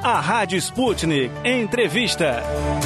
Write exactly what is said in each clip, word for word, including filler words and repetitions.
A Rádio Sputnik Entrevista.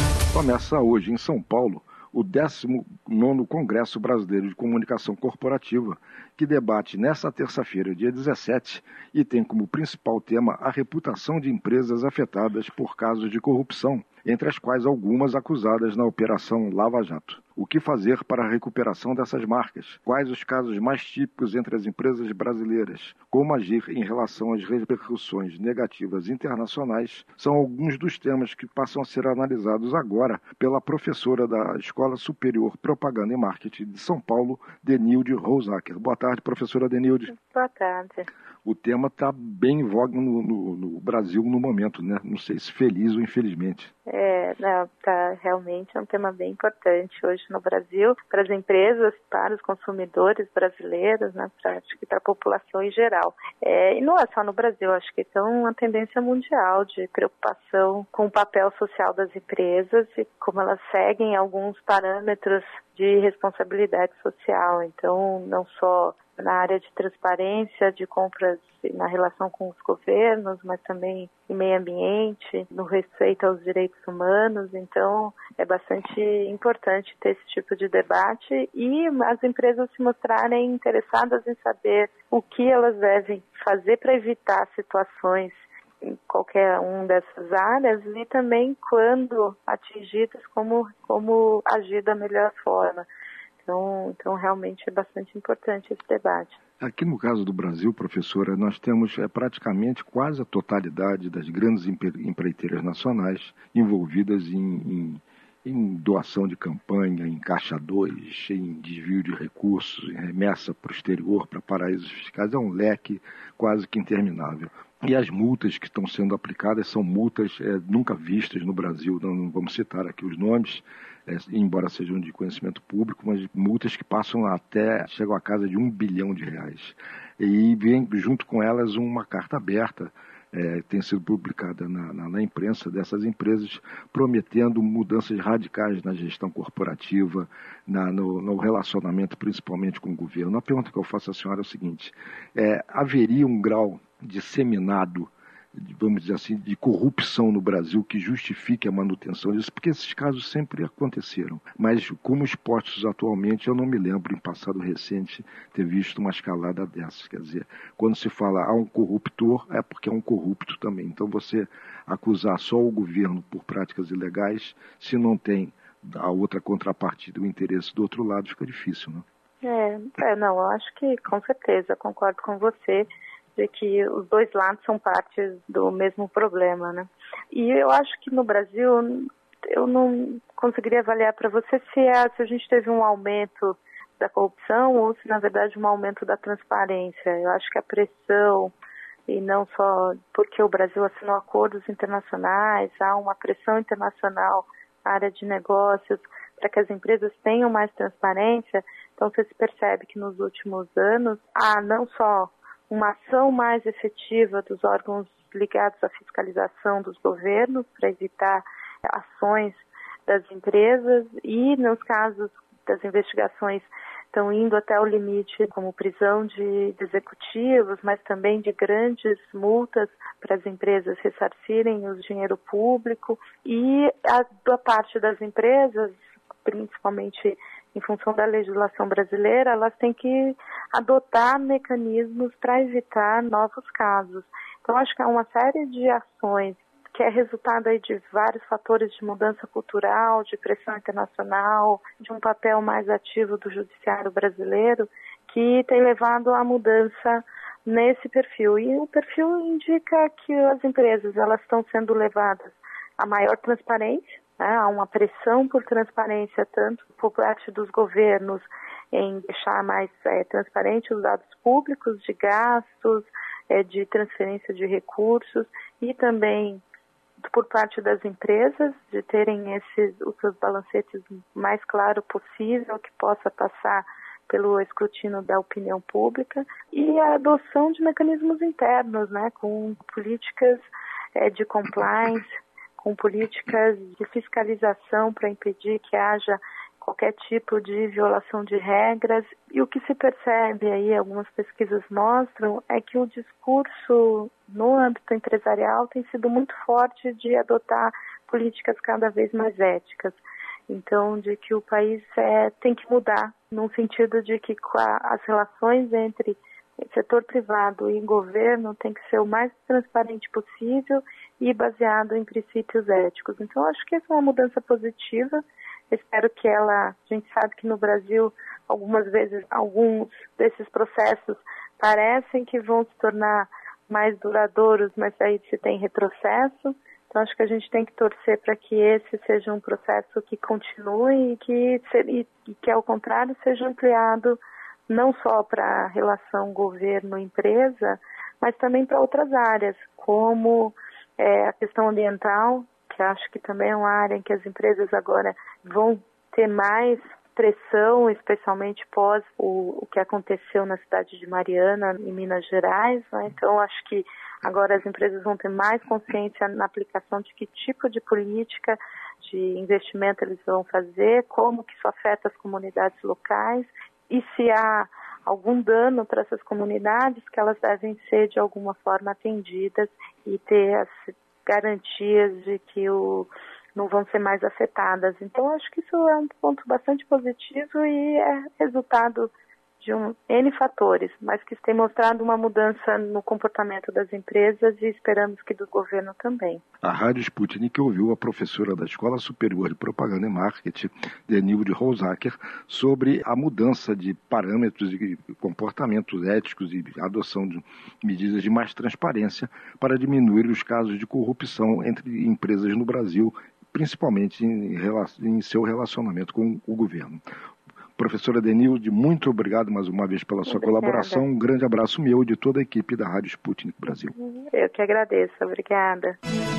Começa hoje em São Paulo o décimo nono Congresso Brasileiro de Comunicação Corporativa, que debate nesta terça-feira, dia dezessete, e tem como principal tema a reputação de empresas afetadas por casos de corrupção, entre as quais algumas acusadas na Operação Lava Jato. O que fazer para a recuperação dessas marcas? Quais os casos mais típicos entre as empresas brasileiras? Como agir em relação às repercussões negativas internacionais? São alguns dos temas que passam a ser analisados agora pela professora da Escola Superior Propaganda e Marketing de São Paulo, Denilde Rosacker. Boa tarde, professora Denilde. Boa tarde. O tema está bem em voga no, no, no Brasil no momento, né? Não sei se feliz ou infelizmente. É, não, tá, realmente é um tema bem importante hoje no Brasil, para as empresas, para os consumidores brasileiros, né, para, acho que para a população em geral. É, e não é só no Brasil, acho que isso é uma tendência mundial de preocupação com o papel social das empresas e como elas seguem alguns parâmetros de responsabilidade social. Então, não só na área de transparência, de compras na relação com os governos, mas também em meio ambiente, no respeito aos direitos humanos. Então, é bastante importante ter esse tipo de debate e as empresas se mostrarem interessadas em saber o que elas devem fazer para evitar situações em qualquer uma dessas áreas e também, quando atingidas, como, como agir da melhor forma. Então, então, realmente é bastante importante esse debate. Aqui no caso do Brasil, professora, nós temos é, praticamente quase a totalidade das grandes empreiteiras nacionais envolvidas em, em, em doação de campanha, em caixa dois, em desvio de recursos, em remessa para o exterior, para paraísos fiscais. É um leque quase que interminável. E as multas que estão sendo aplicadas são multas é, nunca vistas no Brasil. Não, não vamos citar aqui os nomes, é, embora sejam de conhecimento público, mas multas que passam até, chegam à casa de um bilhão de reais. E vem junto com elas uma carta aberta, é, tem sido publicada na, na, na imprensa dessas empresas, prometendo mudanças radicais na gestão corporativa, na, no, no relacionamento principalmente com o governo. A pergunta que eu faço à senhora é o seguinte, é, haveria um grau disseminado, vamos dizer assim, de corrupção no Brasil que justifique a manutenção disso, porque esses casos sempre aconteceram. Mas como expostos atualmente, eu não me lembro, em passado recente, ter visto uma escalada dessas. Quer dizer, quando se fala há um corruptor, é porque é um corrupto também. Então você acusar só o governo por práticas ilegais, se não tem a outra contrapartida, o interesse do outro lado, fica difícil, né? É, é não, eu acho que com certeza, concordo com você, de que os dois lados são partes do mesmo problema, né? E eu acho que no Brasil, eu não conseguiria avaliar para você se, é, se a gente teve um aumento da corrupção ou se, na verdade, um aumento da transparência. Eu acho que a pressão, e não só porque o Brasil assinou acordos internacionais, há uma pressão internacional na área de negócios para que as empresas tenham mais transparência. Então, você se percebe que nos últimos anos, há não só uma ação mais efetiva dos órgãos ligados à fiscalização dos governos para evitar ações das empresas e, nos casos das investigações, estão indo até o limite, como prisão de, de executivos, mas também de grandes multas para as empresas ressarcirem o dinheiro público. E a, da parte das empresas, principalmente em função da legislação brasileira, elas têm que adotar mecanismos para evitar novos casos. Então, acho que há uma série de ações que é resultado aí de vários fatores de mudança cultural, de pressão internacional, de um papel mais ativo do judiciário brasileiro, que tem levado à mudança nesse perfil. E o perfil indica que as empresas elas estão sendo levadas a maior transparência, né? Há uma pressão por transparência, tanto por parte dos governos, em deixar mais é, transparente os dados públicos de gastos, é, de transferência de recursos, e também por parte das empresas, de terem esses, os seus balancetes mais claro possível, que possa passar pelo escrutínio da opinião pública, e a adoção de mecanismos internos, né, com políticas é, de compliance, com políticas de fiscalização para impedir que haja qualquer tipo de violação de regras. E o que se percebe aí, algumas pesquisas mostram, é que o discurso no âmbito empresarial tem sido muito forte de adotar políticas cada vez mais éticas. Então, de que o país é, tem que mudar, no sentido de que as relações entre setor privado e governo tem que ser o mais transparente possível e baseado em princípios éticos. Então, acho que essa é uma mudança positiva. Espero que ela, a gente sabe que no Brasil, algumas vezes, alguns desses processos parecem que vão se tornar mais duradouros, mas aí se tem retrocesso. Então, acho que a gente tem que torcer para que esse seja um processo que continue e que, e, e que ao contrário, seja ampliado não só para a relação governo-empresa, mas também para outras áreas, como é, a questão ambiental, que acho que também é uma área em que as empresas agora vão ter mais pressão, especialmente pós o, o que aconteceu na cidade de Mariana, em Minas Gerais, né? Então, acho que agora as empresas vão ter mais consciência na aplicação de que tipo de política de investimento eles vão fazer, como que isso afeta as comunidades locais e se há algum dano para essas comunidades, que elas devem ser de alguma forma atendidas e ter as garantias de que o, não vão ser mais afetadas. Então, acho que isso é um ponto bastante positivo e é resultado de um N fatores, mas que tem mostrado uma mudança no comportamento das empresas e esperamos que do governo também. A Rádio Sputnik ouviu a professora da Escola Superior de Propaganda e Marketing, Denilde Rosacker, sobre a mudança de parâmetros e comportamentos éticos e adoção de medidas de mais transparência para diminuir os casos de corrupção entre empresas no Brasil, principalmente em, em seu relacionamento com o governo. Professora Denilde, muito obrigado mais uma vez pela sua Obrigada. colaboração. Um grande abraço meu e de toda a equipe da Rádio Sputnik Brasil. Eu que agradeço. Obrigada.